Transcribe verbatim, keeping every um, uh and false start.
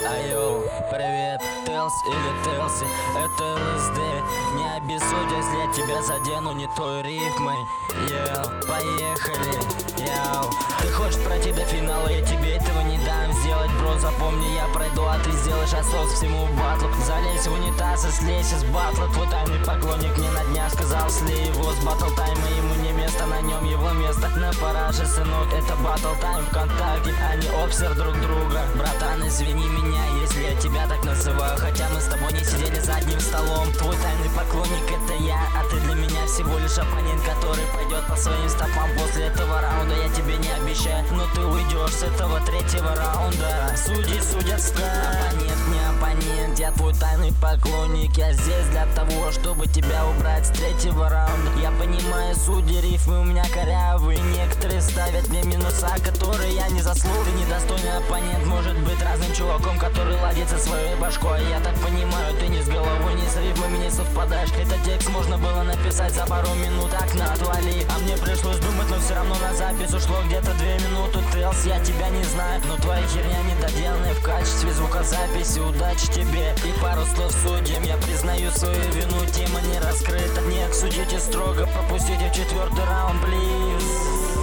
Айоу, привет, Телс или Телси, это ЛСД. Не обессудь, если я тебя задену не той рифмой. Йоу, поехали, йоу. Ты хочешь пройти до финала, я тебе этого не дам сделать, бро. Запомни, я пройду, а ты сделаешь отсос всему батлу. Залезь в унитаз и слезь из батла. Твой тайный поклонник мне на днях сказал, слей его с батл тайма, ему не место, на нем его место. На параше, сынок, это батл тайм ВКонтакте, а не обсер друг друга. Братан, извини меня, если я тебя так называю, хотя мы с тобой не сидели за одним столом. Твой тайный поклонник это я, а ты для меня всего лишь оппонент, который пойдет по своим стопам после этого раунда. Я тебе не обещаю, но ты уйдешь с этого третьего раунда. Судьи судят страх. Оппонент, не оппонент, я твой тайный поклонник. Я здесь для того, чтобы тебя убрать с третьего раунда. Я понимаю, судьи, рифмы у меня корявые. Некоторые ставят мне минуса, которые я не заслужил. Ты недостойный оппонент, может быть разным чуваком, который ладит со своей башкой. Я так понимаю, ты ни с головой, ни с рифмами не совпадаешь. Этот текст можно было написать за пару минут, окна отвали. А мне пришлось думать, но все равно на запись ушло где-то две минуты. Телс, я тебя не знаю, но твоя херня недоделанная в качестве звукозаписи. Удачи тебе и пару слов судьям. Я признаю свою вину, тема не раскрыта. Нет, судите строго, пропустите в четвертый раунд, плиз.